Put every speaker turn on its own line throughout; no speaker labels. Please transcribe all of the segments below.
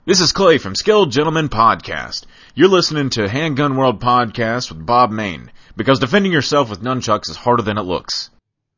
This is Clay from Skilled Gentleman Podcast. You're listening to Handgun World Podcast with Bob Main, because defending yourself with nunchucks is harder than it looks.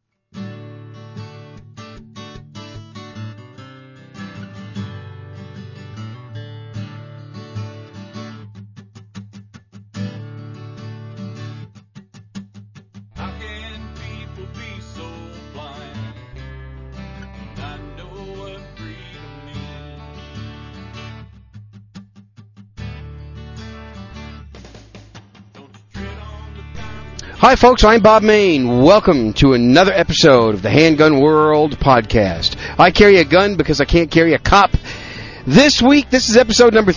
Hi folks, I'm Bob Main. Welcome to another episode of the Handgun World Podcast. I carry a gun because I can't carry a cop. This week, this is episode number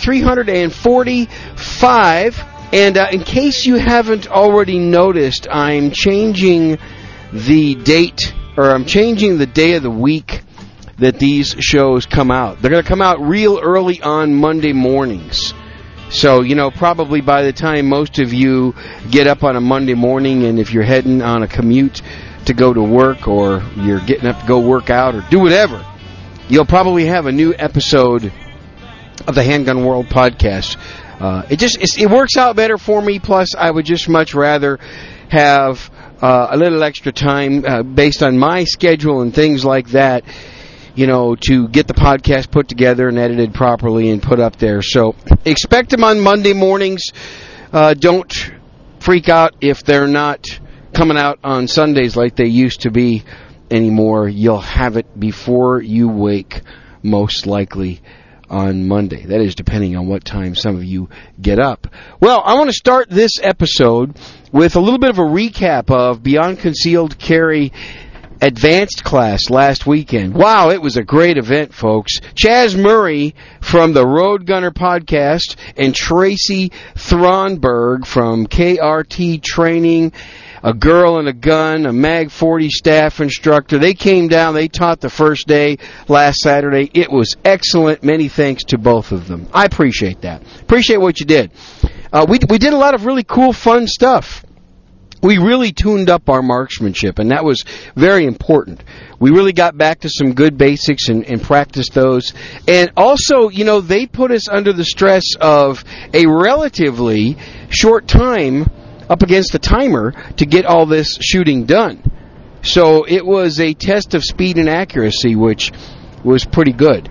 345, and in case you haven't already noticed, I'm changing the date, or I'm changing the day of the week that these shows come out. They're going to come out real early on Monday mornings. So, probably by the time most of you get up on a Monday morning, and if you're heading on a commute to go to work, or you're getting up to go work out, or do whatever, you'll probably have a new episode of the Handgun World Podcast. It works out better for me, plus I would just much rather have a little extra time based on my schedule and things like that, to get the podcast put together and edited properly and put up there. So expect them on Monday mornings. Don't freak out if they're not coming out on Sundays like they used to be anymore. You'll have it before you wake, most likely on Monday. That is depending on what time some of you get up. Well, I want to start this episode with a little bit of a recap of Beyond Concealed Carry Advanced class last weekend. Wow, it was a great event, folks. Chaz Murray from the Road Gunner podcast and Tracy Thronberg from KRT Training, a girl and a gun, a Mag 40 staff instructor. They came down, they taught the first day last Saturday. It was excellent. Many thanks to both of them. I appreciate that. Appreciate what you did. We did a lot of really cool, fun stuff. We really tuned up our marksmanship, and that was very important. We really got back to some good basics and practiced those. And also, they put us under the stress of a relatively short time up against the timer to get all this shooting done. So it was a test of speed and accuracy, which was pretty good.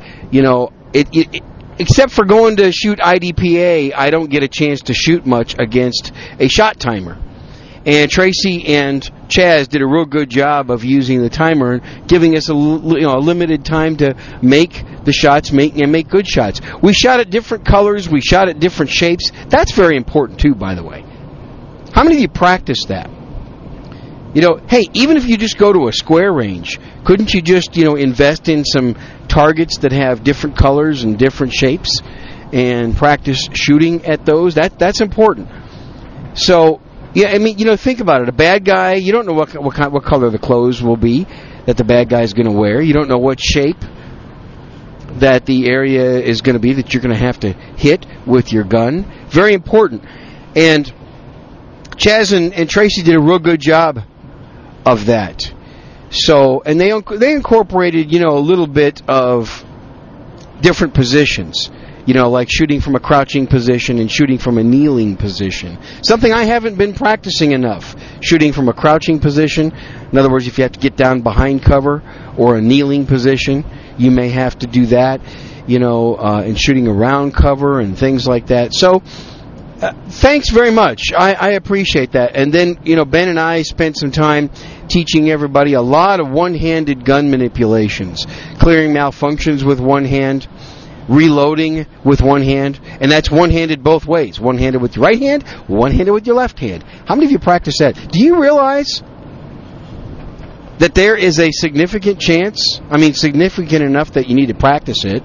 Except for going to shoot IDPA, I don't get a chance to shoot much against a shot timer. And Tracy and Chaz did a real good job of using the timer and giving us a limited time to make the shots, make good shots. We shot at different colors. We shot at different shapes. That's very important, too, by the way. How many of you practice that? Hey, even if you just go to a square range, couldn't you just, invest in some targets that have different colors and different shapes and practice shooting at those? That's important. So, yeah, think about it. A bad guy, you don't know what color the clothes will be that the bad guy is going to wear. You don't know what shape that the area is going to be that you're going to have to hit with your gun. Very important. And Chaz and Tracy did a real good job of that. So, and they incorporated, a little bit of different positions. Like shooting from a crouching position and shooting from a kneeling position. Something I haven't been practicing enough. Shooting from a crouching position. In other words, if you have to get down behind cover or a kneeling position, you may have to do that, and shooting around cover and things like that. So, thanks very much. I appreciate that. And then, Ben and I spent some time teaching everybody a lot of one-handed gun manipulations. Clearing malfunctions with one hand. Reloading with one hand, and that's one-handed both ways. One-handed with your right hand, one-handed with your left hand. How many of you practice that? Do you realize that there is a significant chance, significant enough that you need to practice it,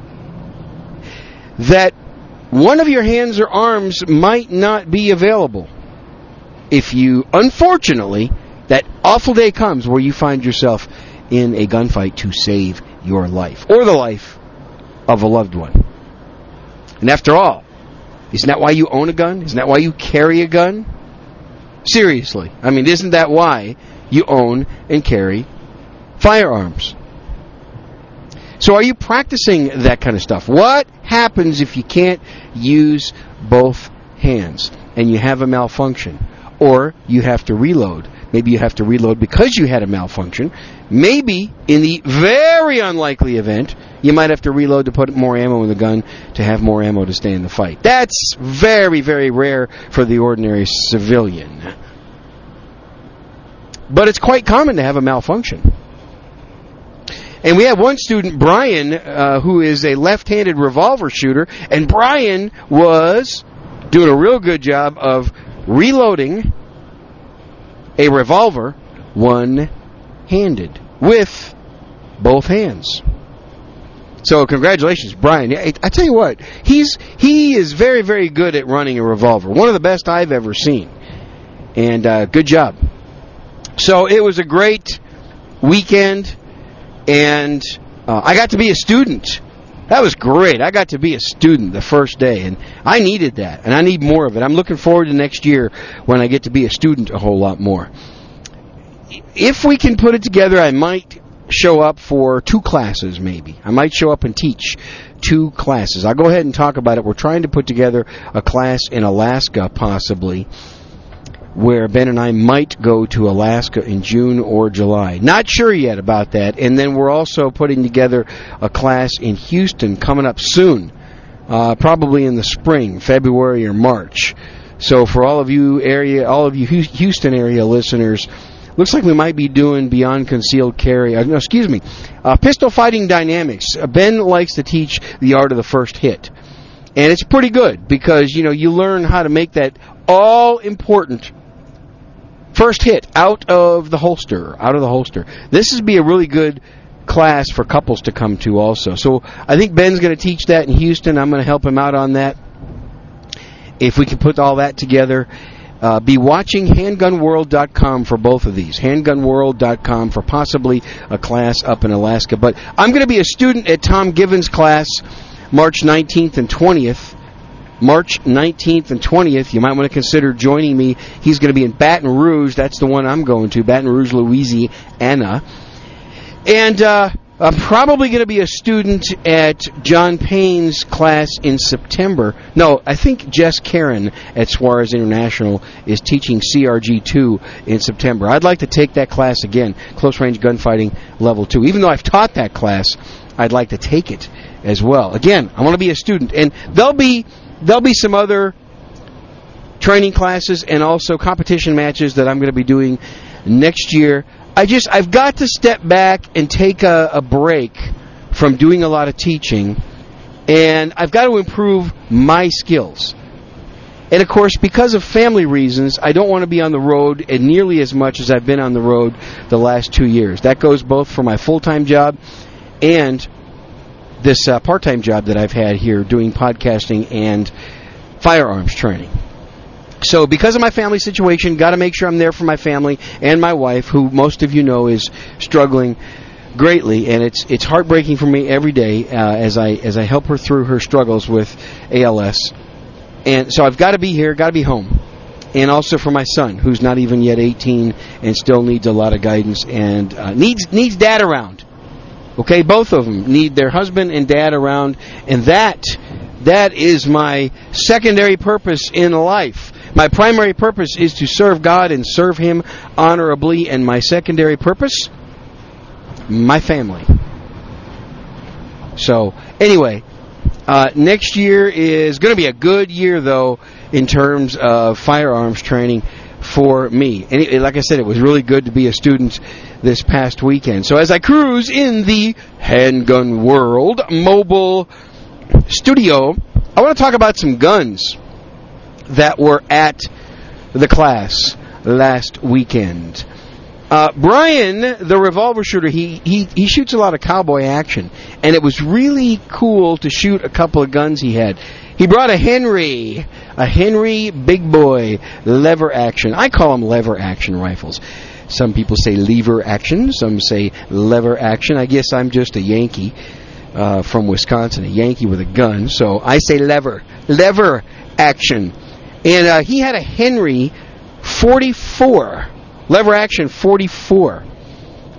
that one of your hands or arms might not be available if you, unfortunately, that awful day comes where you find yourself in a gunfight to save your life, or the life of a loved one. And after all, isn't that why you own a gun? Isn't that why you carry a gun? Seriously. Isn't that why you own and carry firearms? So are you practicing that kind of stuff? What happens if you can't use both hands and you have a malfunction? Or you have to reload. Maybe you have to reload because you had a malfunction. Maybe, in the very unlikely event, you might have to reload to put more ammo in the gun to have more ammo to stay in the fight. That's very, very rare for the ordinary civilian. But it's quite common to have a malfunction. And we have one student, Brian, who is a left-handed revolver shooter, and Brian was doing a real good job of reloading a revolver one-handed with both hands. So congratulations, Brian. I tell you what, he is very, very good at running a revolver. One of the best I've ever seen. And good job. So it was a great weekend, and I got to be a student. That was great. I got to be a student the first day, and I needed that, and I need more of it. I'm looking forward to next year when I get to be a student a whole lot more. If we can put it together, I might show up for 2 classes, maybe. I might show up and teach 2 classes. I'll go ahead and talk about it. We're trying to put together a class in Alaska, possibly, where Ben and I might go to Alaska in June or July. Not sure yet about that. And then we're also putting together a class in Houston coming up soon, probably in the spring, February or March. So for all of you Houston area listeners, looks like we might be doing Beyond Concealed Carry. Pistol Fighting Dynamics. Ben likes to teach the art of the first hit. And it's pretty good because, you learn how to make that all-important first hit out of the holster. This would be a really good class for couples to come to also. So I think Ben's going to teach that in Houston. I'm going to help him out on that. If we can put all that together, be watching handgunworld.com for both of these. Handgunworld.com for possibly a class up in Alaska. But I'm going to be a student at Tom Givens' class March 19th and 20th. March 19th and 20th. You might want to consider joining me. He's going to be in Baton Rouge. That's the one I'm going to, Baton Rouge, Louisiana. And I'm probably going to be a student at John Payne's class in September. No, I think Jess Karen at Suarez International is teaching CRG2 in September. I'd like to take that class again, Close Range Gunfighting Level 2. Even though I've taught that class, I'd like to take it as well. Again, I want to be a student. And there'll be some other training classes and also competition matches that I'm going to be doing next year. I've got to step back and take a break from doing a lot of teaching, and I've got to improve my skills. And of course, because of family reasons, I don't want to be on the road nearly as much as I've been on the road the last 2 years. That goes both for my full-time job and this part-time job that I've had here doing podcasting and firearms training. So because of my family situation, got to make sure I'm there for my family and my wife, who most of you know is struggling greatly, and it's heartbreaking for me every day as I help her through her struggles with ALS. And so I've got to be here, got to be home. And also for my son, who's not even yet 18 and still needs a lot of guidance and needs dad around. Okay, both of them need their husband and dad around, and that is my secondary purpose in life. My primary purpose is to serve God and serve Him honorably, and my secondary purpose, my family. So, anyway, next year is going to be a good year, though, in terms of firearms training for me. And like I said, it was really good to be a student this past weekend. So as I cruise in the Handgun World mobile studio, I want to talk about some guns that were at the class last weekend. Brian, the revolver shooter, he shoots a lot of cowboy action, and it was really cool to shoot a couple of guns he had. He brought a Henry big boy lever action. I call them lever action rifles. Some people say lever action, some say lever action. I guess I'm just a Yankee from Wisconsin, a Yankee with a gun, so I say lever action. And he had a Henry 44, lever action 44.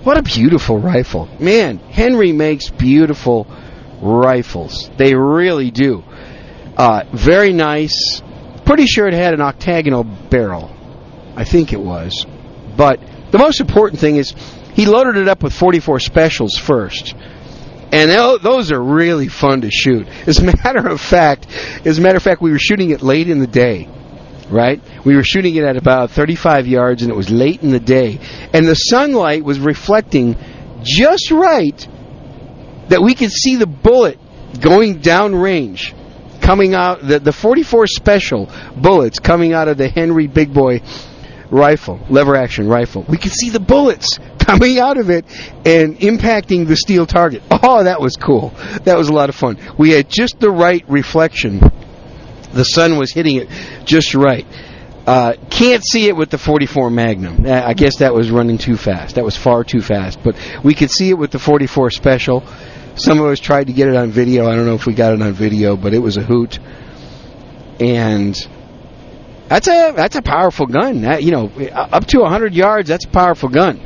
What a beautiful rifle. Man, Henry makes beautiful rifles. They really do. Very nice. Pretty sure it had an octagonal barrel. I think it was. But the most important thing is he loaded it up with 44 specials first. And those are really fun to shoot. As a matter of fact, we were shooting it late in the day. Right? We were shooting it at about 35 yards, and it was late in the day. And the sunlight was reflecting just right that we could see the bullet going downrange, coming out, the 44 special bullets coming out of the Henry Big Boy rifle, lever-action rifle. We could see the bullets coming out of it and impacting the steel target. Oh, that was cool. That was a lot of fun. We had just the right reflection. The sun was hitting it just right. Can't see it with the 44 Magnum. I guess that was running too fast. That was far too fast. But we could see it with the 44 Special. Some of us tried to get it on video. I don't know if we got it on video, but it was a hoot. And that's a powerful gun. Up to 100 yards, that's a powerful gun.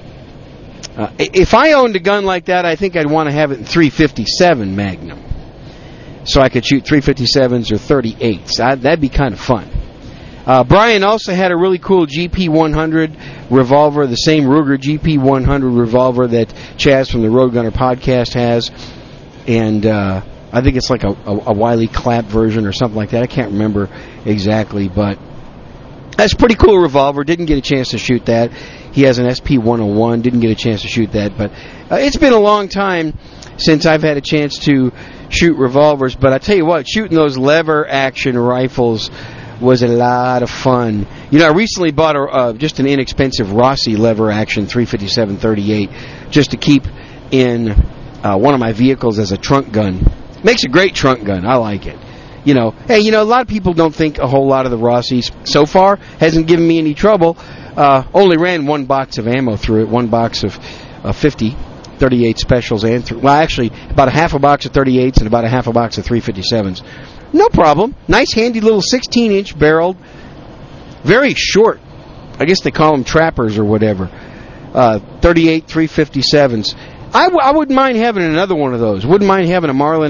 If I owned a gun like that, I think I'd want to have it in 357 Magnum. So I could shoot 357s or 38s. That'd be kind of fun. Brian also had a really cool GP100 revolver, the same Ruger GP100 revolver that Chaz from the Road Gunner podcast has. And I think it's like a Wiley Clapp version or something like that. I can't remember exactly, but that's a pretty cool revolver. Didn't get a chance to shoot that. He has an SP101. Didn't get a chance to shoot that. But it's been a long time since I've had a chance to shoot revolvers. But I tell you what, shooting those lever-action rifles was a lot of fun. I recently bought just an inexpensive Rossi lever-action 357-38 just to keep in one of my vehicles as a trunk gun. Makes a great trunk gun. I like it. Hey, a lot of people don't think a whole lot of the Rossis so far. Hasn't given me any trouble. Only ran one box of ammo through it, one box of 50 38 specials, actually about a half a box of 38s and about a half a box of 357s. No problem. Nice, handy little 16-inch barreled, very short. I guess they call them trappers or whatever. 38 357s. I wouldn't mind having another one of those. Wouldn't mind having a Marlin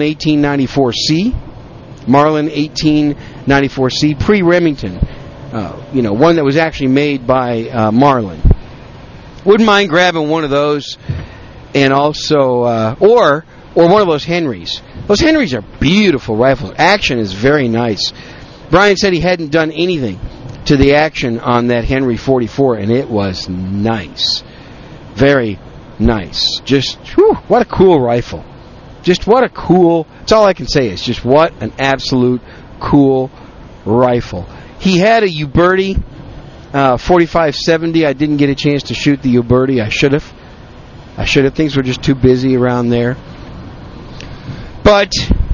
1894C. Marlin 1894C, pre-Remington. One that was actually made by Marlin. Wouldn't mind grabbing one of those, and also, or one of those Henrys. Those Henrys are beautiful rifles. Action is very nice. Brian said he hadn't done anything to the action on that Henry 44, and it was nice. Very nice. Just, what a cool rifle. Just what a cool, that's all I can say is just what an absolute cool rifle. He had a Uberti 4570. I didn't get a chance to shoot the Uberti. I should have. Things were just too busy around there. But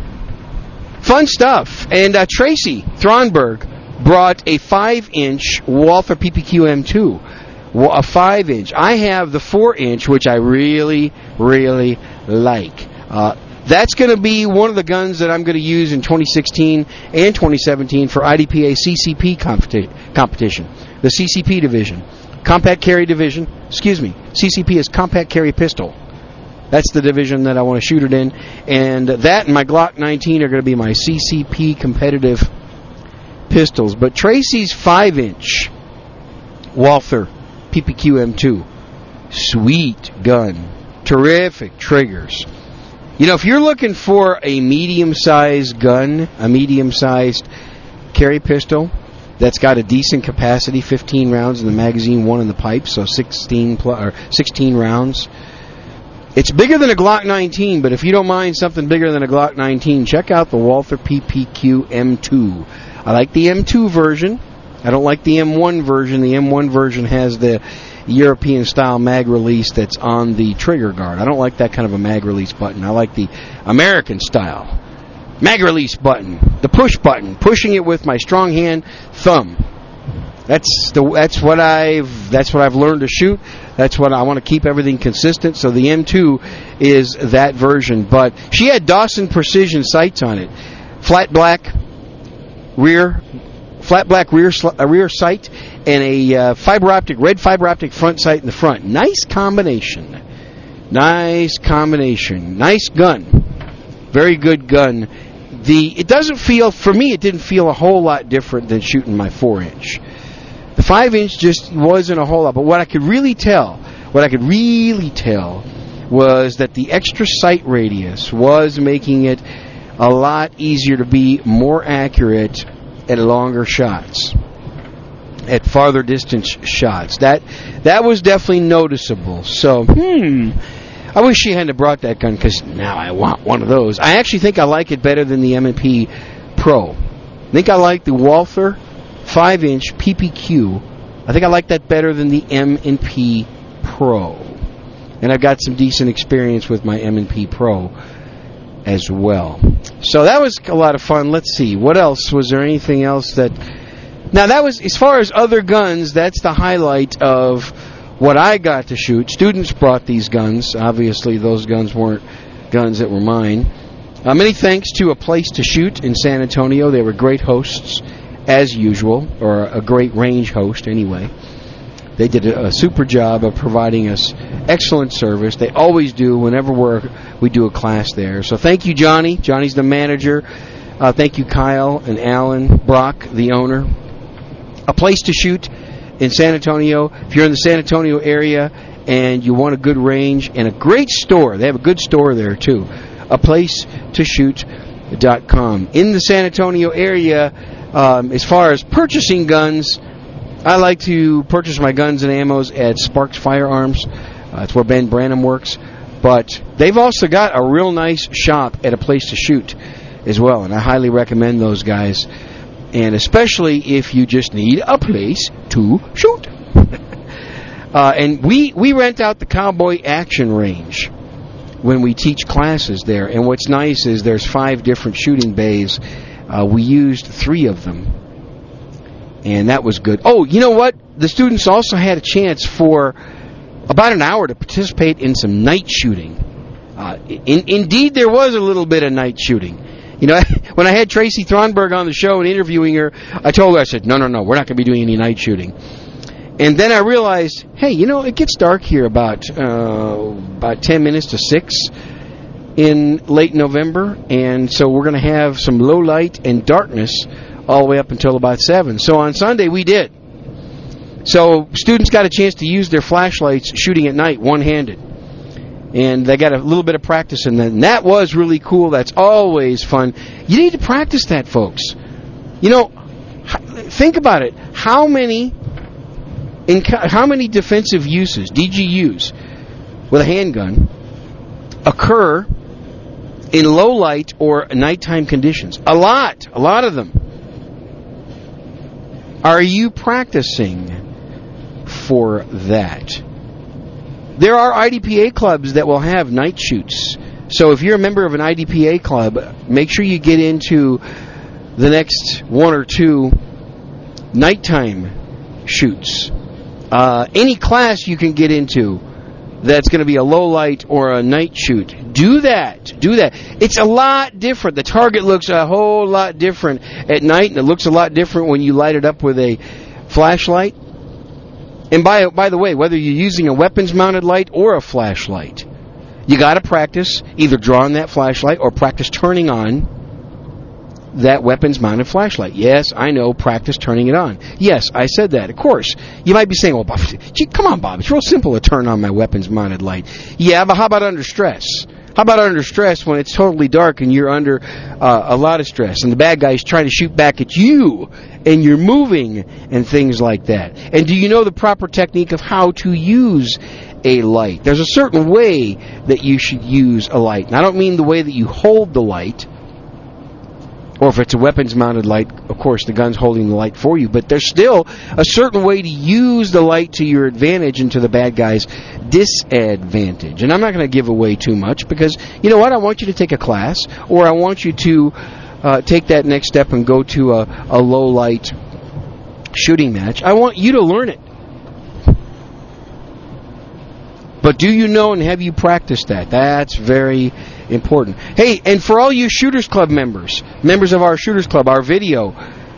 fun stuff. And Tracy Thronberg brought a 5-inch Walther PPQ M2. A 5-inch. I have the 4-inch, which I really, really like. That's going to be one of the guns that I'm going to use in 2016 and 2017 for IDPA CCP competition. The CCP division. Compact Carry Division. CCP is Compact Carry Pistol. That's the division that I want to shoot it in. And that and my Glock 19 are going to be my CCP competitive pistols. But Tracy's 5-inch Walther PPQ M2. Sweet gun. Terrific triggers. If you're looking for a medium-sized gun, a medium-sized carry pistol that's got a decent capacity, 15 rounds in the magazine, 1 in the pipe, so 16 rounds. It's bigger than a Glock 19, but if you don't mind something bigger than a Glock 19, check out the Walther PPQ M2. I like the M2 version. I don't like the M1 version. The M1 version has the European-style mag release that's on the trigger guard. I don't like that kind of a mag release button. I like the American-style mag release button, the push button, pushing it with my strong hand thumb. That's what I've learned to shoot. That's what I want to keep everything consistent. So the M2 is that version. But she had Dawson Precision sights on it, flat black rear flat black rear sight, and a red fiber optic front sight in the front. Nice combination. Nice gun. Very good gun. It doesn't feel, for me, it didn't feel a whole lot different than shooting my 4-inch. The 5-inch just wasn't a whole lot, but what I could really tell was that the extra sight radius was making it a lot easier to be more accurate at longer shots, at farther distance shots. That was definitely noticeable. So, I wish she hadn't brought that gun, because now I want one of those. I actually think I like it better than the M&P Pro. I think I like the Walther 5-inch PPQ. I think I like that better than the M&P Pro. And I've got some decent experience with my M&P Pro as well. So that was a lot of fun. Let's see. What else? Was there anything else that... Now, that was, as far as other guns, that's the highlight of what I got to shoot. Students brought these guns. Obviously, those guns weren't guns that were mine. Many thanks to A Place to Shoot in San Antonio. They were great hosts, as usual, or a great range host, anyway. They did a super job of providing us excellent service. They always do whenever we do a class there. So thank you, Johnny. Johnny's the manager. Thank you, Kyle and Alan Brock, the owner. A Place to Shoot in San Antonio. If you're in the San Antonio area and you want a good range and a great store, they have a good store there too. aplacetoshoot.com. In the San Antonio area, as far as purchasing guns, I like to purchase my guns and ammos at Sparks Firearms. That's where Ben Branham works. But they've also got a real nice shop at A Place to Shoot as well, and I highly recommend those guys. And especially if you just need a place to shoot. And we rent out the Cowboy Action Range when we teach classes there. And what's nice is there's 5 different shooting bays. We used 3 of them. And that was good. Oh, you know what? The students also had a chance for about an hour to participate in some night shooting. Indeed, there was a little bit of night shooting. You know, when I had Tracy Thronberg on the show and interviewing her, I told her, I said, no, we're not going to be doing any night shooting. And then I realized, hey, you know, it gets dark here about 10 minutes to 6 in late November, and so we're going to have some low light and darkness all the way up until about 7. So on Sunday, we did. So students got a chance to use their flashlights shooting at night, one-handed. And they got a little bit of practice in that. And that was really cool. That's always fun. You need to practice that, folks. You know, think about it. How many defensive uses, DGUs, with a handgun occur in low light or nighttime conditions? A lot of them. Are you practicing for that? There are IDPA clubs that will have night shoots. So if you're a member of an IDPA club, make sure you get into the next 1 or 2 nighttime shoots. Any class you can get into that's going to be a low light or a night shoot, do that. It's a lot different. The target looks a whole lot different at night, and it looks a lot different when you light it up with a flashlight. And by the way, whether you're using a weapons-mounted light or a flashlight, you got to practice either drawing that flashlight or practice turning on that weapons-mounted flashlight. Yes, I know, practice turning it on. Yes, I said that. Of course, you might be saying, well, Bob, gee, come on, Bob, it's real simple to turn on my weapons-mounted light. Yeah, but how about under stress? How about under stress when it's totally dark and you're under a lot of stress and the bad guy's trying to shoot back at you and you're moving and things like that? And do you know the proper technique of how to use a light? There's a certain way that you should use a light. And I don't mean the way that you hold the light, or if it's a weapons-mounted light, of course, the gun's holding the light for you. But there's still a certain way to use the light to your advantage and to the bad guy's disadvantage. And I'm not going to give away too much because, you know what, I want you to take a class, or I want you to take that next step and go to a low-light shooting match. I want you to learn it. But do you know and have you practiced that? That's very important. Hey, and for all you Shooters Club members of our Shooters Club, our video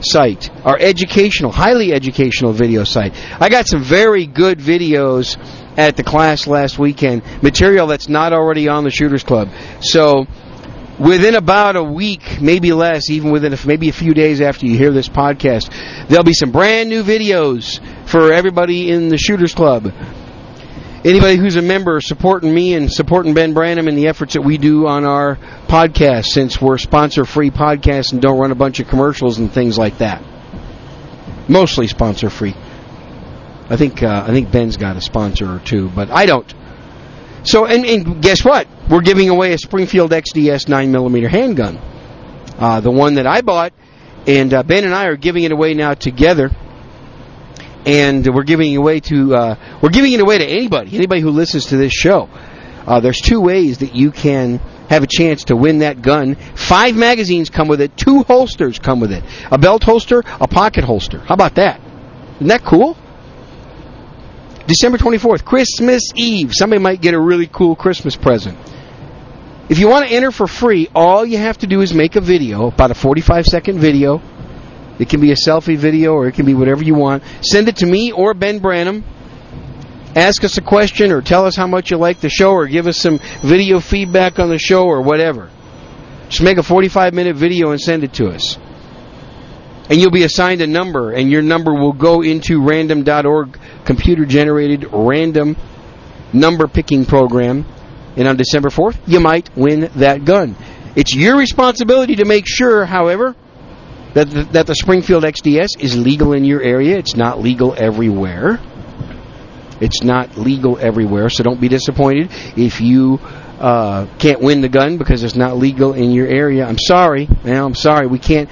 site, our educational, highly educational video site. I got some very good videos at the class last weekend, material that's not already on the Shooters Club. So within about a week, maybe less, even within maybe a few days after you hear this podcast, there'll be some brand new videos for everybody in the Shooters Club. Anybody who's a member supporting me and supporting Ben Branham in the efforts that we do on our podcast, since we're sponsor-free podcasts and don't run a bunch of commercials and things like that. Mostly sponsor-free. I think Ben's got a sponsor or two, but I don't. So, and guess what? We're giving away a Springfield XDS 9mm handgun. The one that I bought, and Ben and I are giving it away now together. And we're giving it away to anybody who listens to this show. There's two ways that you can have a chance to win that gun. 5 magazines come with it. 2 holsters come with it. A belt holster, a pocket holster. How about that? Isn't that cool? December 24th, Christmas Eve. Somebody might get a really cool Christmas present. If you want to enter for free, all you have to do is make a video, about a 45-second video. It can be a selfie video, or it can be whatever you want. Send it to me or Ben Branham. Ask us a question, or tell us how much you like the show, or give us some video feedback on the show, or whatever. Just make a 45-minute video and send it to us. And you'll be assigned a number, and your number will go into random.org, computer-generated random number picking program. And on December 4th, you might win that gun. It's your responsibility to make sure, however, that the Springfield XDS is legal in your area. It's not legal everywhere. It's not legal everywhere, so don't be disappointed if you can't win the gun because it's not legal in your area. I'm sorry. I'm sorry. We can't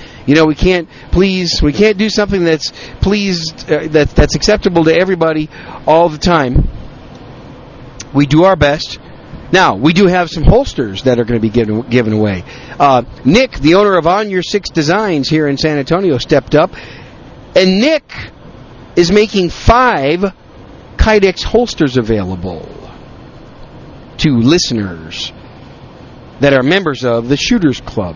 do something that's that's acceptable to everybody all the time. We do our best. Now, we do have some holsters that are going to be given away. Nick, the owner of On Your 6 Designs here in San Antonio, stepped up. And Nick is making 5 Kydex holsters available to listeners that are members of the Shooters Club.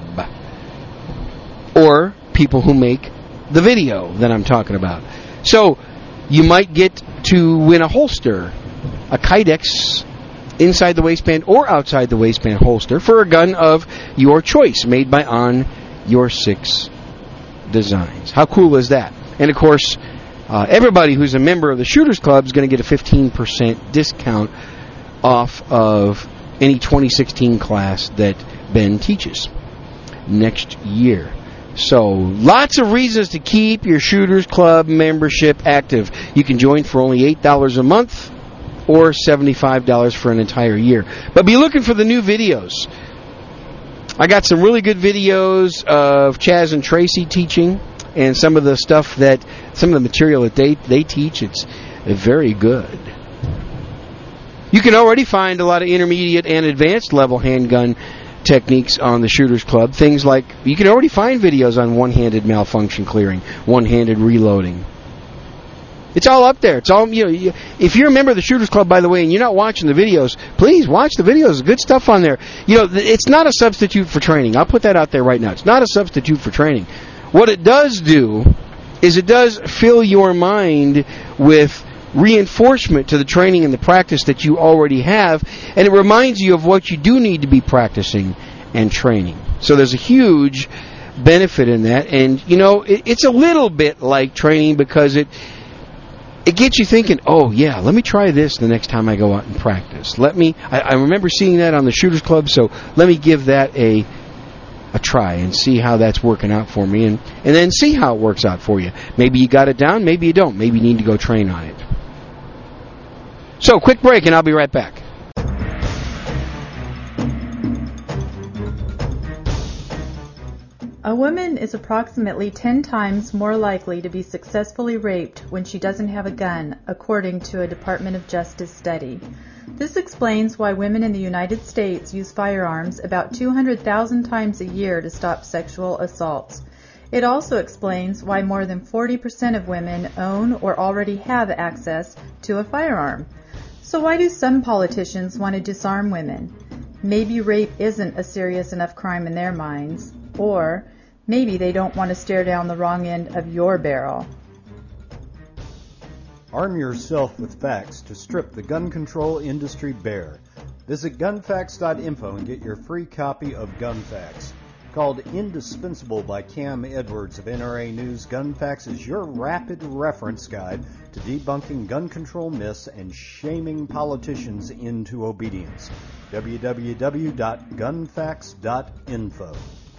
Or people who make the video that I'm talking about. So, you might get to win a holster, a Kydex inside the waistband or outside the waistband holster for a gun of your choice, made by On Your 6 Designs. How cool is that? And of course, everybody who's a member of the Shooters Club is going to get a 15% discount off of any 2016 class that Ben teaches next year. So, lots of reasons to keep your Shooters Club membership active. You can join for only $8 a month, or $75 for an entire year. But be looking for the new videos. I got some really good videos of Chaz and Tracy teaching, and some of the material that they teach. It's very good. You can already find a lot of intermediate and advanced level handgun techniques on the Shooters Club. Things like, you can already find videos on one-handed malfunction clearing, one-handed reloading. It's all up there. It's all, if you're a member of the Shooters Club, by the way, and you're not watching the videos, please watch the videos. There's good stuff on there. It's not a substitute for training. I'll put that out there right now. It's not a substitute for training. What it does do is it does fill your mind with reinforcement to the training and the practice that you already have, and it reminds you of what you do need to be practicing and training. So there's a huge benefit in that, and, it's a little bit like training because it gets you thinking, oh, yeah, let me try this the next time I go out and practice. I remember seeing that on the Shooters Club, so let me give that a try and see how that's working out for me, and then see how it works out for you. Maybe you got it down, maybe you don't. Maybe you need to go train on it. So, quick break, and I'll be right back.
A woman is approximately 10 times more likely to be successfully raped when she doesn't have a gun, according to a Department of Justice study. This explains why women in the United States use firearms about 200,000 times a year to stop sexual assaults. It also explains why more than 40% of women own or already have access to a firearm. So why do some politicians want to disarm women? Maybe rape isn't a serious enough crime in their minds, or Maybe they don't want to stare down the wrong end of your barrel.
Arm yourself with facts to strip the gun control industry bare. Visit gunfacts.info and get your free copy of Gun Facts. Called Indispensable by Cam Edwards of NRA News, Gun Facts is your rapid reference guide to debunking gun control myths and shaming politicians into obedience. www.gunfacts.info.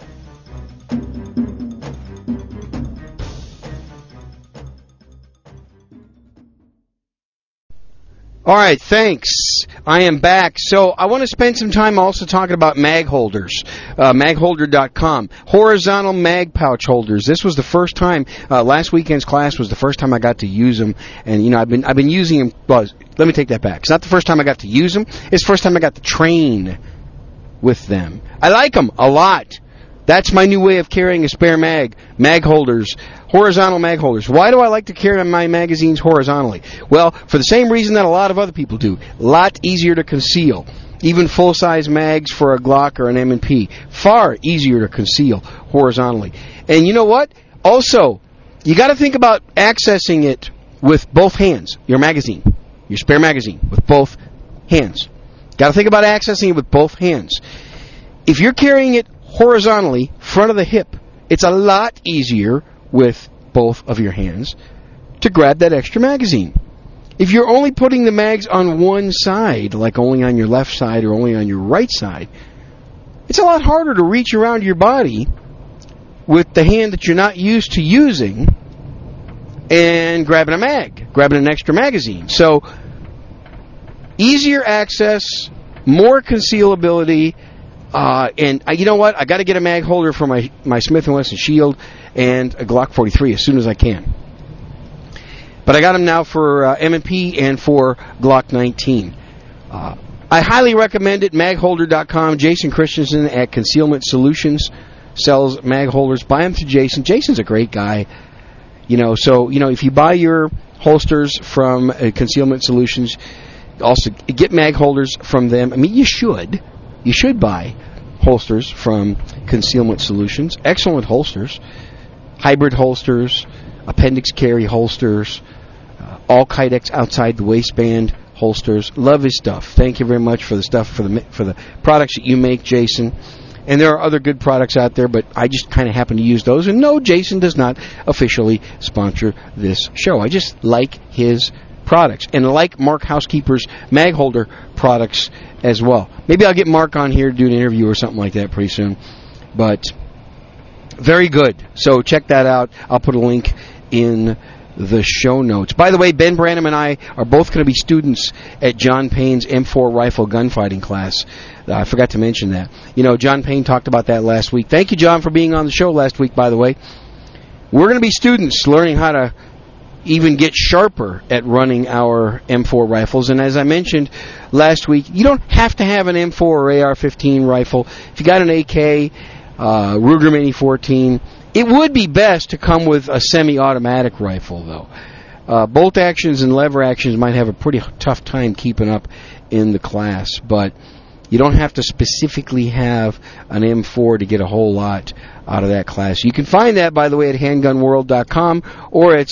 All right, thanks. I am back. So I want to spend some time also talking about mag holders, magholder.com. Horizontal mag pouch holders. This was the first time, last weekend's class was the first time I got to use them. And, you know, I've been using them, well, let me take that back. It's not the first time I got to use them. It's the first time I got to train with them. I like them a lot. That's my new way of carrying a spare mag holders. Horizontal mag holders. Why do I like to carry my magazines horizontally? Well, for the same reason that a lot of other people do. A lot easier to conceal. Even full-size mags for a Glock or an M&P. Far easier to conceal horizontally. And you know what? Also, you got to think about accessing it with both hands. Your magazine. Your spare magazine. With both hands. Got to think about accessing it with both hands. If you're carrying it horizontally, front of the hip, it's a lot easier with both of your hands to grab that extra magazine. If you're only putting the mags on one side, like only on your left side or only on your right side, it's a lot harder to reach around your body with the hand that you're not used to using and grabbing an extra magazine. So, easier access, more concealability, and you know what? I got to get a mag holder for my Smith & Wesson Shield and a Glock 43 as soon as I can. But I got them now for M&P and for Glock 19. I highly recommend it. Magholder.com. Jason Christensen at Concealment Solutions sells mag holders. Buy them to Jason. Jason's a great guy. You know, so if you buy your holsters from Concealment Solutions, also get mag holders from them. I mean, you should. You should buy holsters from Concealment Solutions. Excellent holsters. Hybrid holsters, appendix carry holsters, all Kydex outside the waistband holsters. Love his stuff. Thank you very much for the stuff, for the products that you make, Jason. And there are other good products out there, but I just kind of happen to use those. And no, Jason does not officially sponsor this show. I just like his products. And I like Mark Housekeeper's mag holder products as well. Maybe I'll get Mark on here to do an interview or something like that pretty soon. But very good. So check that out. I'll put a link in the show notes. By the way, Ben Branham and I are both going to be students at John Payne's M4 rifle gunfighting class. I forgot to mention that. You know, John Payne talked about that last week. Thank you, John, for being on the show last week, by the way. We're going to be students learning how to even get sharper at running our M4 rifles. And as I mentioned last week, you don't have to have an M4 or AR-15 rifle. If you got an AK, Ruger Mini 14, it would be best to come with a semi-automatic rifle, though. Bolt actions and lever actions might have a pretty tough time keeping up in the class, but you don't have to specifically have an M4 to get a whole lot out of that class. You can find that, by the way, at handgunworld.com or at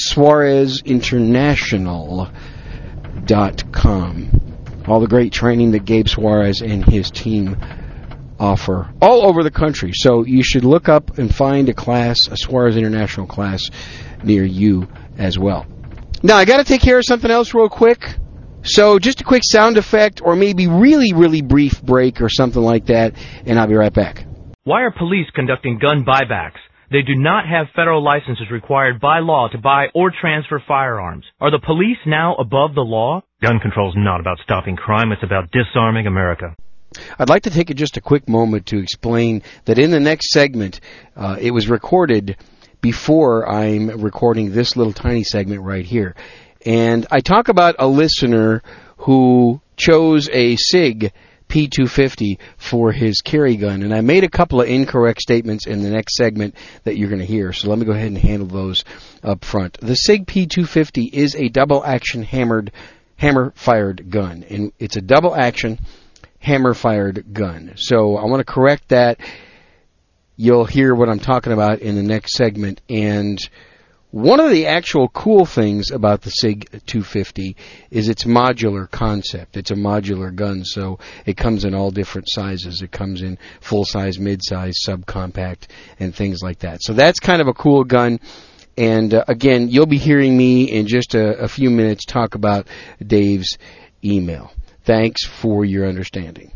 SuarezInternational.com. All the great training that Gabe Suarez and his team offer all over the country. So you should look up and find a class, a Suarez International class near you as well. Now, I got to take care of something else real quick. So just a quick sound effect or maybe really, really brief break or something like that, and I'll be right back.
Why are police conducting gun buybacks? They do not have federal licenses required by law to buy or transfer firearms. Are the police now above the law? Gun control is not about stopping crime. It's about disarming America.
I'd like to take just a quick moment to explain that in the next segment, it was recorded before I'm recording this little tiny segment right here. And I talk about a listener who chose a SIG P250 for his carry gun. And I made a couple of incorrect statements in the next segment that you're going to hear. So let me go ahead and handle those up front. The SIG P250 is a double-action hammer-fired gun. And it's a double-action hammer-fired gun. So I want to correct that. you'll hear what I'm talking about in the next segment. And one of the actual cool things about the SIG 250 is its modular concept. It's a modular gun, so it comes in all different sizes. It comes in full-size, mid-size, subcompact, and things like that. So that's kind of a cool gun. And again, you'll be hearing me in just a few minutes talk about Dave's email. Thanks for your understanding.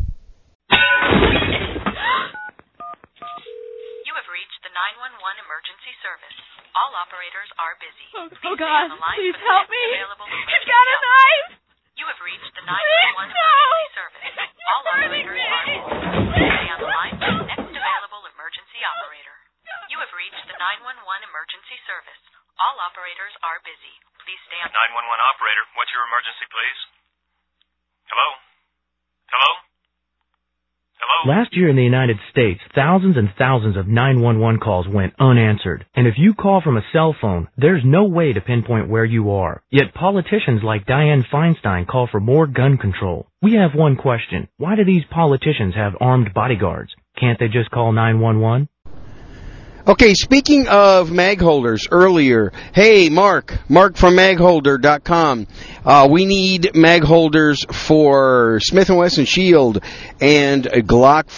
You have reached the 911 emergency service. All operators are busy.
Oh God, please help me. He's got a knife.
You have reached the 911 emergency service. All operators are busy. Stay on the line for the next available emergency operator. You have reached the 911 emergency service. All operators are busy. Please stay on.
911 operator, what's your emergency, please? Hello? Hello? Hello?
Last year in the United States, thousands and thousands of 911 calls went unanswered. And if you call from a cell phone, there's no way to pinpoint where you are. Yet politicians like Dianne Feinstein call for more gun control. We have one question. Why do these politicians have armed bodyguards? Can't they just call 911?
Okay, speaking of mag holders, earlier, hey, Mark from magholder.com. We need mag holders for Smith & Wesson Shield and a Glock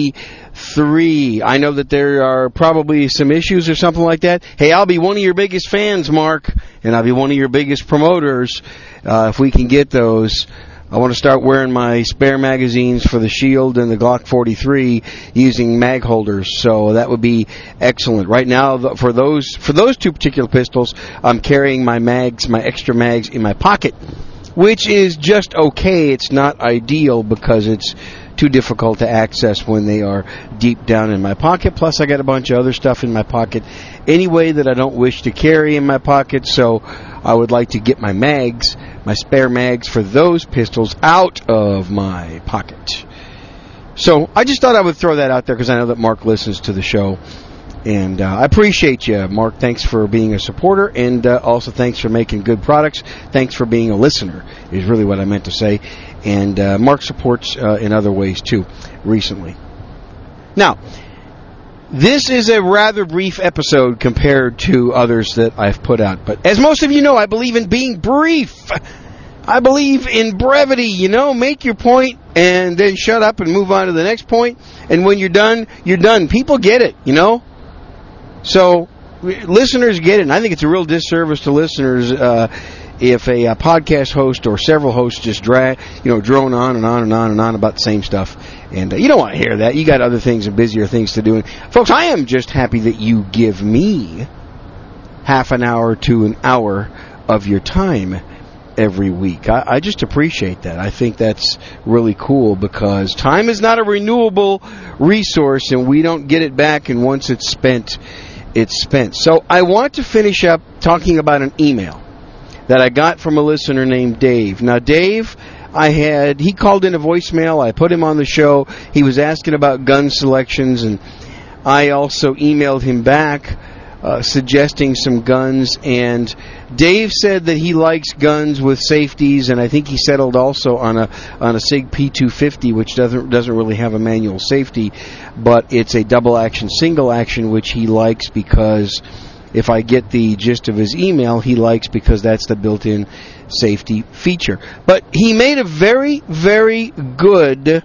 43. I know that there are probably some issues or something like that. Hey, I'll be one of your biggest fans, Mark, and I'll be one of your biggest promoters if we can get those. I want to start wearing my spare magazines for the Shield and the Glock 43 using mag holders, so that would be excellent. Right now, for those two particular pistols, I'm carrying my extra mags in my pocket, which is just okay. It's not ideal because it's too difficult to access when they are deep down in my pocket. Plus, I got a bunch of other stuff in my pocket anyway that I don't wish to carry in my pocket, so I would like to get my spare mags for those pistols out of my pocket. So I just thought I would throw that out there because I know that Mark listens to the show. And I appreciate you, Mark. Thanks for being a supporter, and also thanks for making good products. Thanks for being a listener is really what I meant to say. And Mark supports in other ways, too, recently. Now, this is a rather brief episode compared to others that I've put out. But as most of you know, I believe in being brief. I believe in brevity. You know, make your point and then shut up and move on to the next point. And when you're done, you're done. People get it, you know. So listeners get it. And I think it's a real disservice to listeners if a podcast host or several hosts just drone on and on and on and on about the same stuff. And you don't want to hear that. You got other things and busier things to do. And folks, I am just happy that you give me half an hour to an hour of your time every week. I just appreciate that. I think that's really cool because time is not a renewable resource and we don't get it back, and once it's spent, it's spent. So I want to finish up talking about an email that I got from a listener named Dave. Now, Dave, he called in a voicemail. I put him on the show. He was asking about gun selections, and I also emailed him back suggesting some guns. And Dave said that he likes guns with safeties, and I think he settled also on a SIG P250, which doesn't really have a manual safety, but it's a double action, single action, which he likes because, if I get the gist of his email, he likes because that's the built-in safety feature. But he made a very, very good,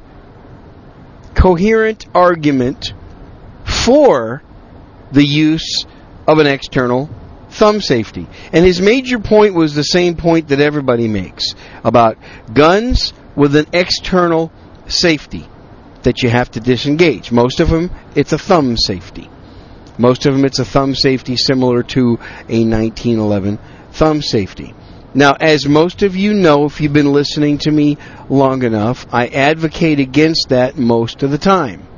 coherent argument for the use of an external thumb safety. And his major point was the same point that everybody makes about guns with an external safety that you have to disengage. Most of them, it's a thumb safety. Most of them, it's a thumb safety similar to a 1911 thumb safety. Now, as most of you know, if you've been listening to me long enough, I advocate against that most of the time.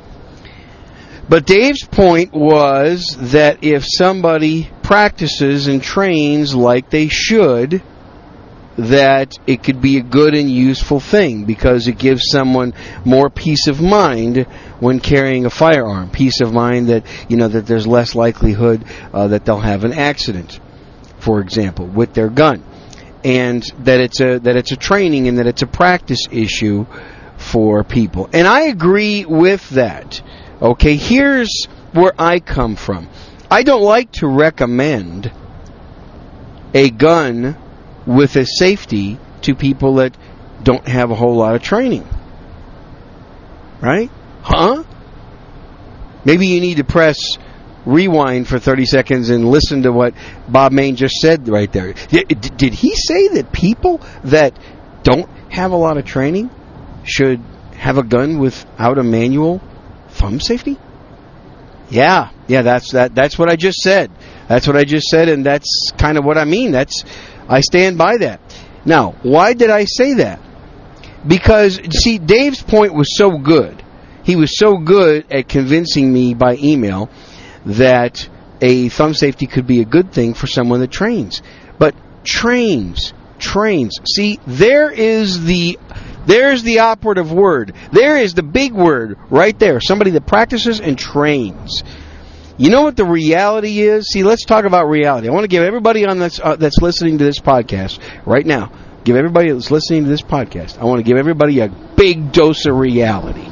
But Dave's point was that if somebody practices and trains like they should, that it could be a good and useful thing because it gives someone more peace of mind when carrying a firearm. Peace of mind that, that there's less likelihood that they'll have an accident, for example, with their gun. And that it's a training and that it's a practice issue for people. And I agree with that. Okay, here's where I come from. I don't like to recommend a gun with a safety to people that don't have a whole lot of training. Right? Huh? Maybe you need to press rewind for 30 seconds and listen to what Bob Main just said right there. Did he say that people that don't have a lot of training should have a gun without a manual thumb safety? Yeah, that's what I just said. That's what I just said, and that's kind of what I mean. I stand by that. Now, why did I say that? Because, see, Dave's point was so good. He was so good at convincing me by email that a thumb safety could be a good thing for someone that trains. But trains. See, there's the operative word. There is the big word right there. Somebody that practices and trains. You know what the reality is? See, let's talk about reality. I want to give everybody on this that's listening to this podcast right now, give everybody that's listening to this podcast, I want to give everybody a big dose of reality.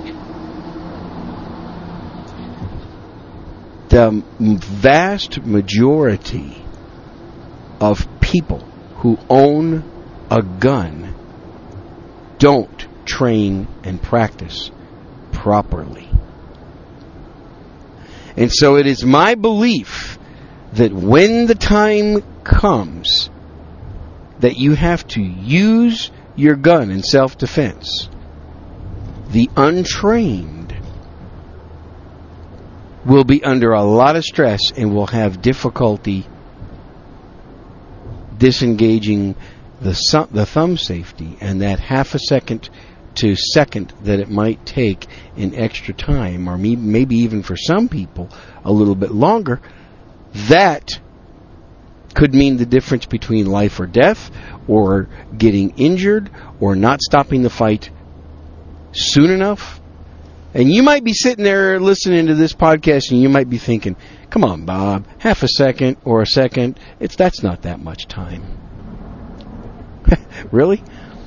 The vast majority of people who own a gun don't train and practice properly. And so it is my belief that when the time comes that you have to use your gun in self-defense, the untrained will be under a lot of stress and will have difficulty disengaging the thumb safety, and that half a second to second that it might take in extra time, or maybe even for some people a little bit longer, that could mean the difference between life or death, or getting injured, or not stopping the fight soon enough. And you might be sitting there listening to this podcast and you might be thinking, come on, Bob, half a second or a second, that's not that much time. Really?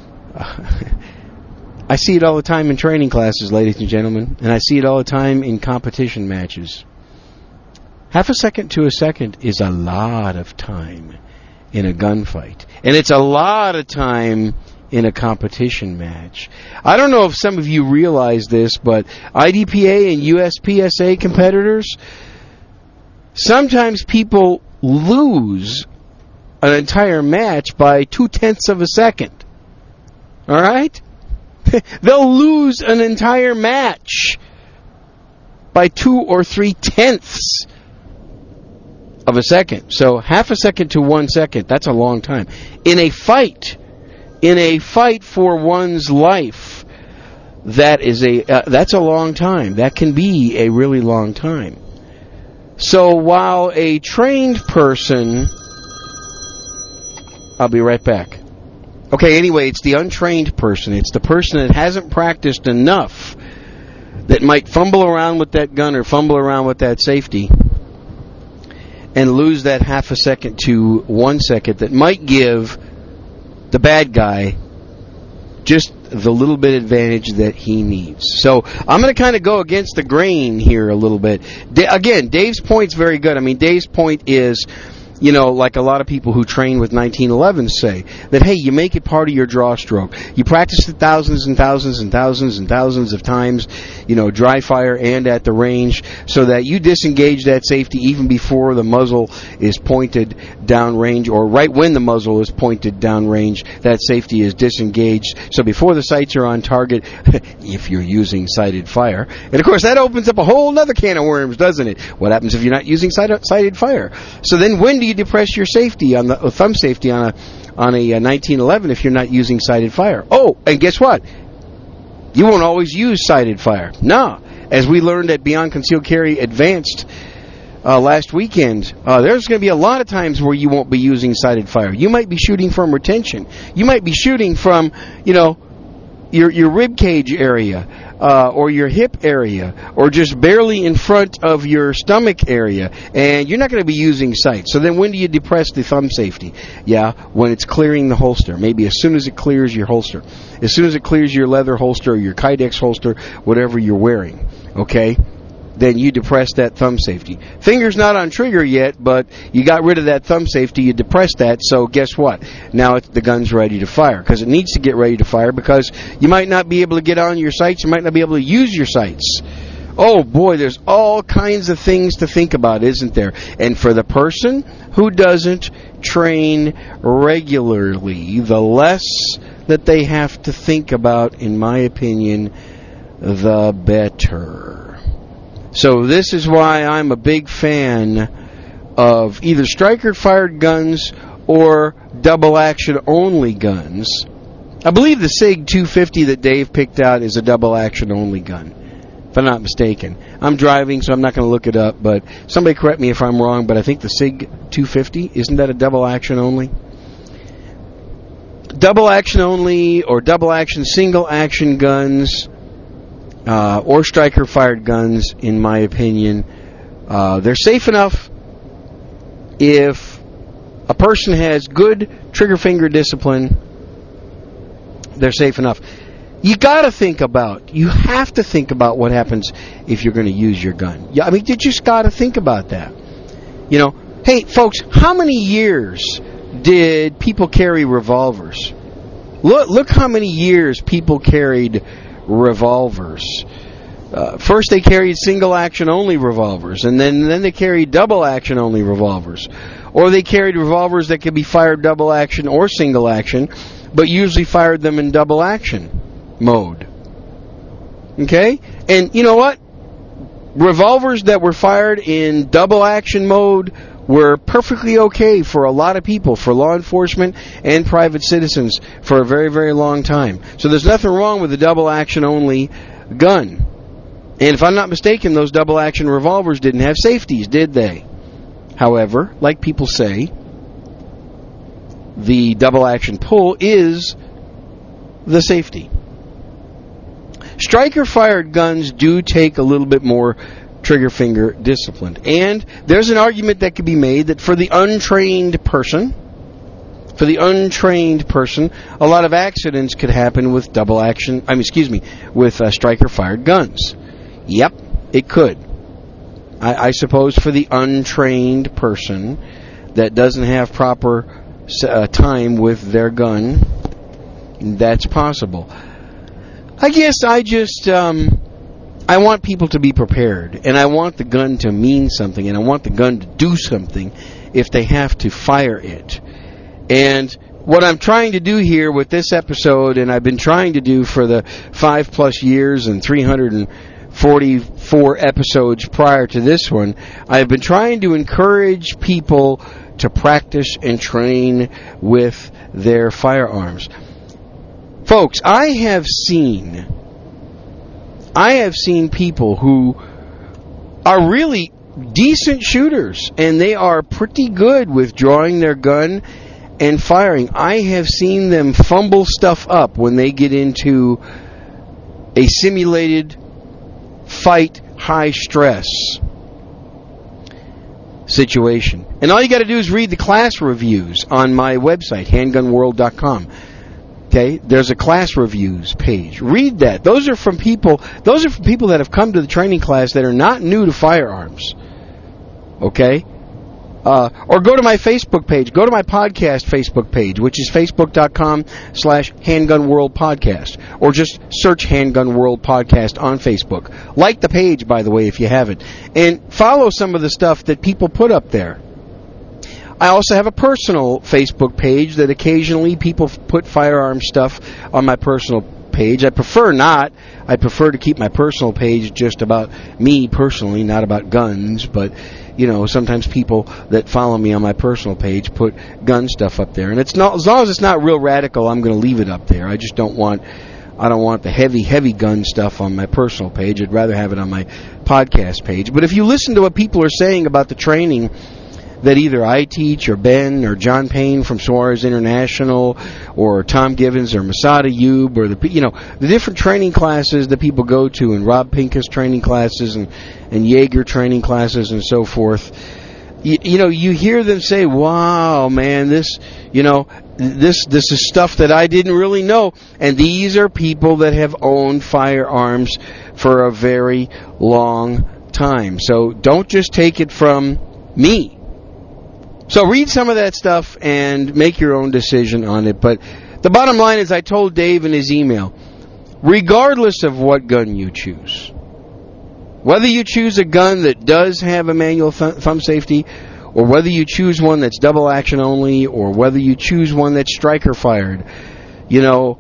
I see it all the time in training classes, ladies and gentlemen, and I see it all the time in competition matches. Half a second to a second is a lot of time in a gunfight. And it's a lot of time in a competition match. I don't know if some of you realize this, but IDPA and USPSA competitors, sometimes people lose an entire match by 0.2 of a second. All right? They'll lose an entire match by 2 or 3/10 of a second. So half a second to 1 second, that's a long time. In a fight for one's life, that's a long time. That can be a really long time. So while a trained person, I'll be right back. Okay, anyway, it's the untrained person. It's the person that hasn't practiced enough, that might fumble around with that gun or fumble around with that safety and lose that half a second to 1 second that might give the bad guy just the little bit advantage that he needs. So I'm going to kind of go against the grain here a little bit. Again, Dave's point's very good. I mean, Dave's point is, you know, like a lot of people who train with 1911s say, that, hey, you make it part of your draw stroke. You practice it thousands and thousands and thousands and thousands of times, you know, dry fire and at the range, so that you disengage that safety even before the muzzle is pointed downrange, or right when the muzzle is pointed downrange, that safety is disengaged. So before the sights are on target, if you're using sighted fire. And, of course, that opens up a whole other can of worms, doesn't it? What happens if you're not using sighted fire? So then when do you depress your safety on the thumb safety on a 1911 if you're not using sighted fire? Oh, and guess what? You won't always use sighted fire. No. As we learned at Beyond Concealed Carry Advanced last weekend, there's going to be a lot of times where you won't be using sighted fire. You might be shooting from retention. You might be shooting from, you know, your rib cage area, or your hip area, or just barely in front of your stomach area, and you're not going to be using sight. So then when do you depress the thumb safety? Yeah, when it's clearing the holster. Maybe as soon as it clears your holster. As soon as it clears your leather holster or your Kydex holster, whatever you're wearing. Okay? then you depress that thumb safety. Finger's not on trigger yet, but you got rid of that thumb safety, you depressed that, so guess what? Now the gun's ready to fire, because it needs to get ready to fire, because you might not be able to get on your sights, you might not be able to use your sights. Oh boy, there's all kinds of things to think about, isn't there? And for the person who doesn't train regularly, the less that they have to think about, in my opinion, the better. So this is why I'm a big fan of either striker-fired guns or double-action only guns. I believe the SIG 250 that Dave picked out is a double-action only gun, if I'm not mistaken. I'm driving, so I'm not going to look it up, but somebody correct me if I'm wrong, but I think the SIG 250, isn't that a double-action only? Double-action only or double-action single-action guns or striker-fired guns, in my opinion, they're safe enough if a person has good trigger finger discipline. They're safe enough. You have to think about what happens if you're going to use your gun. Yeah, I mean, you just got to think about that. You know, hey, folks, how many years did people carry revolvers? Look how many years people carried revolvers. First they carried single-action only revolvers, and then they carried double-action only revolvers. Or they carried revolvers that could be fired double-action or single-action, but usually fired them in double-action mode. Okay? And you know what? Revolvers that were fired in double-action mode were perfectly okay for a lot of people, for law enforcement and private citizens, for a very, very long time. So there's nothing wrong with a double-action only gun. And if I'm not mistaken, those double-action revolvers didn't have safeties, did they? However, like people say, the double-action pull is the safety. Striker-fired guns do take a little bit more trigger finger discipline. And there's an argument that could be made that for the untrained person, a lot of accidents could happen with with striker-fired guns. Yep, it could. I suppose for the untrained person that doesn't have proper time with their gun, that's possible. I guess I want people to be prepared, and I want the gun to mean something, and I want the gun to do something if they have to fire it. And what I'm trying to do here with this episode, and I've been trying to do for the 5+ years and 344 episodes prior to this one, I've been trying to encourage people to practice and train with their firearms. Folks, I have seen people who are really decent shooters, and they are pretty good with drawing their gun and firing. I have seen them fumble stuff up when they get into a simulated fight, high stress situation. And all you got to do is read the class reviews on my website, handgunworld.com. Okay, there's a class reviews page. Read that. Those are from people that have come to the training class that are not new to firearms. Okay? Or go to my Facebook page. Go to my podcast Facebook page, which is facebook.com/handgunworldpodcast. Or just search Handgun World Podcast on Facebook. Like the page, by the way, if you haven't. And follow some of the stuff that people put up there. I also have a personal Facebook page that occasionally people put firearm stuff on my personal page. I prefer not. I prefer to keep my personal page just about me personally, not about guns. But, you know, sometimes people that follow me on my personal page put gun stuff up there. And it's not, as long as it's not real radical, I'm going to leave it up there. I don't want the heavy gun stuff on my personal page. I'd rather have it on my podcast page. But if you listen to what people are saying about the training that either I teach, or Ben, or John Payne from Suarez International, or Tom Givens, or Masada Youb, or the different training classes that people go to, and Rob Pincus training classes, and Jaeger training classes, and so forth. You hear them say, "Wow, man, this is stuff that I didn't really know." And these are people that have owned firearms for a very long time. So don't just take it from me. So read some of that stuff and make your own decision on it. But the bottom line is, I told Dave in his email, regardless of what gun you choose, whether you choose a gun that does have a manual thumb safety, or whether you choose one that's double action only, or whether you choose one that's striker fired, you know,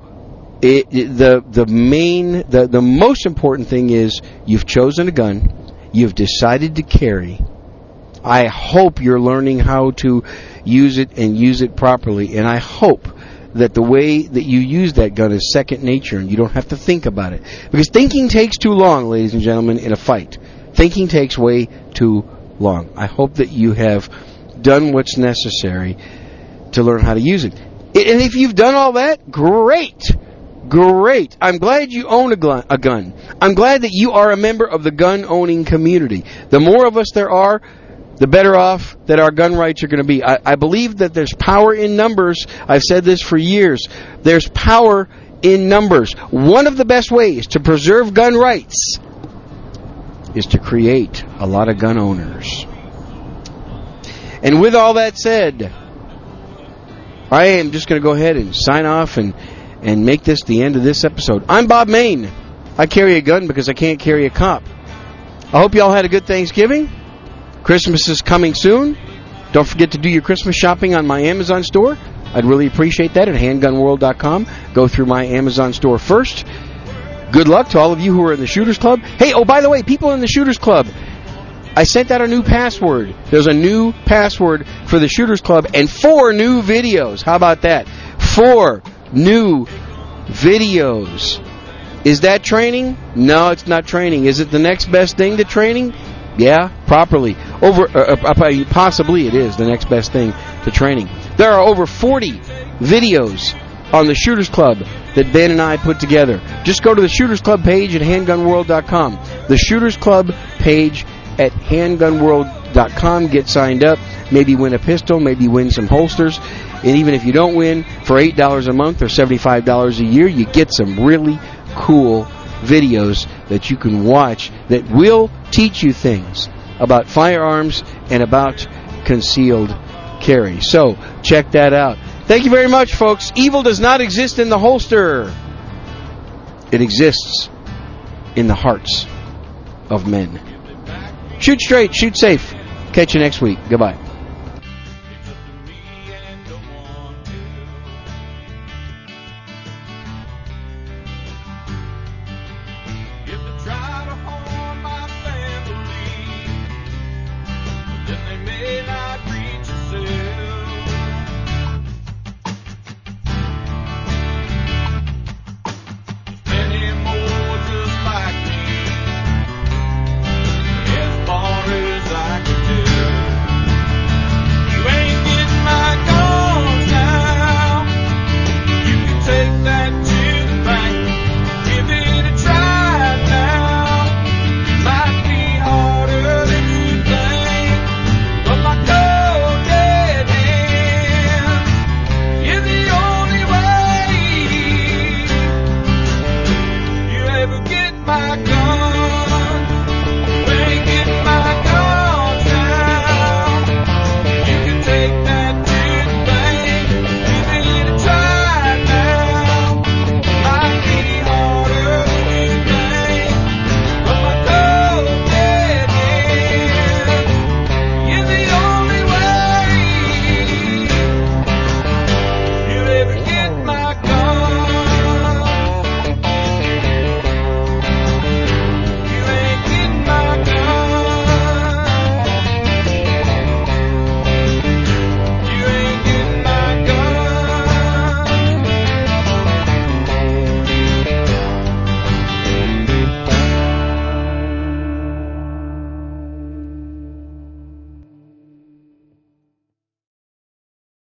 the most important thing is you've chosen a gun, you've decided to carry. I hope you're learning how to use it and use it properly, and I hope that the way that you use that gun is second nature and you don't have to think about it. Because thinking takes too long, ladies and gentlemen, in a fight. Thinking takes way too long. I hope that you have done what's necessary to learn how to use it. And if you've done all that, great. Great. I'm glad you own a gun. I'm glad that you are a member of the gun-owning community. The more of us there are, the better off that our gun rights are going to be. I believe that there's power in numbers. I've said this for years. There's power in numbers. One of the best ways to preserve gun rights is to create a lot of gun owners. And with all that said, I am just going to go ahead and sign off and make this the end of this episode. I'm Bob Main. I carry a gun because I can't carry a cop. I hope you all had a good Thanksgiving. Christmas is coming soon. Don't forget to do your Christmas shopping on my Amazon store. I'd really appreciate that at handgunworld.com. Go through my Amazon store first. Good luck to all of you who are in the Shooters Club. Hey, oh, by the way, people in the Shooters Club, I sent out a new password. There's a new password for the Shooters Club and 4 new videos. How about that? 4 new videos. Is that training? No, it's not training. Is it the next best thing to training? Yeah, possibly it is the next best thing to training. There are over 40 videos on the Shooters Club that Ben and I put together. Just go to the Shooters Club page at handgunworld.com. The Shooters Club page at handgunworld.com. Get signed up. Maybe win a pistol. Maybe win some holsters. And even if you don't win, for $8 a month or $75 a year, you get some really cool videos that you can watch that will teach you things about firearms and about concealed carry. So, check that out. Thank you very much, folks. Evil does not exist in the holster. It exists in the hearts of men. Shoot straight, shoot safe. Catch you next week. Goodbye.